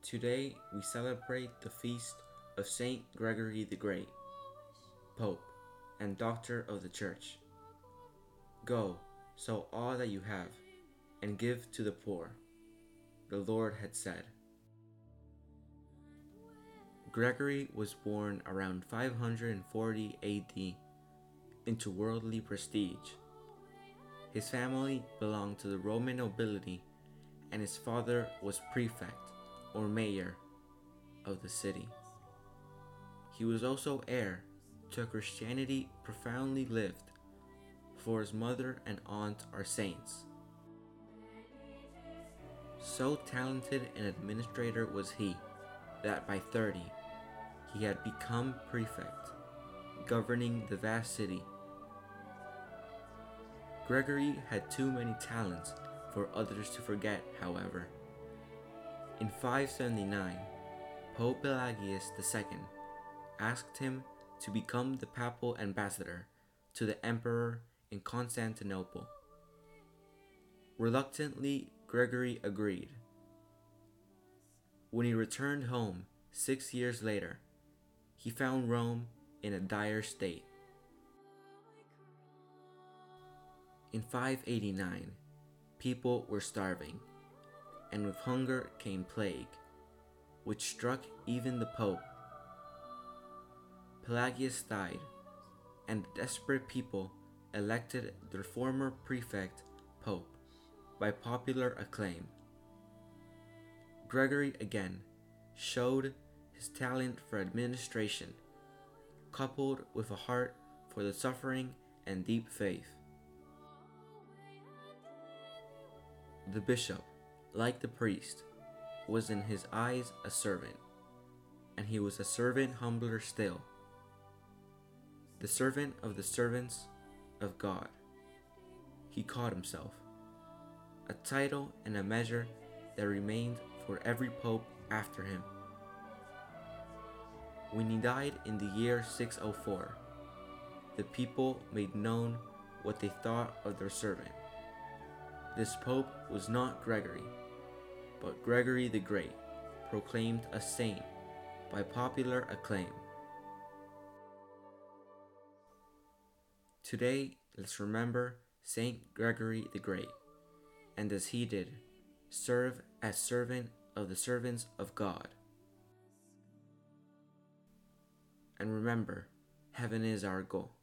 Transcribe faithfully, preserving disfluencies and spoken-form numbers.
Today we celebrate the feast of Saint Gregory the Great, Pope and Doctor of the Church. Go, sell all that you have, and give to the poor, the Lord had said. Gregory was born around five hundred forty A D into worldly prestige. His family belonged to the Roman nobility, and his father was prefect or mayor of the city. He was also heir to a Christianity profoundly lived, for his mother and aunt are saints. So talented an administrator was he that by thirty he had become prefect, governing the vast city. Gregory had too many talents for others to forget, however. In five seventy-nine, Pope Pelagius the Second asked him to become the papal ambassador to the emperor in Constantinople. Reluctantly, Gregory agreed. When he returned home six years later, he found Rome in a dire state. In five eighty-nine, people were starving, and with hunger came plague, which struck even the Pope. Pelagius died, and the desperate people elected their former prefect Pope by popular acclaim. Gregory again showed his talent for administration, coupled with a heart for the suffering and deep faith. The bishop, like the priest, was in his eyes a servant, and he was a servant humbler still, the servant of the servants of God. He called himself, a title and a measure that remained for every pope after him. When he died in the year six oh four, the people made known what they thought of their servant. This pope was not Gregory, but Gregory the Great, proclaimed a saint by popular acclaim. Today, let's remember Saint Gregory the Great, and as he did, serve as servant of the servants of God. And remember, heaven is our goal.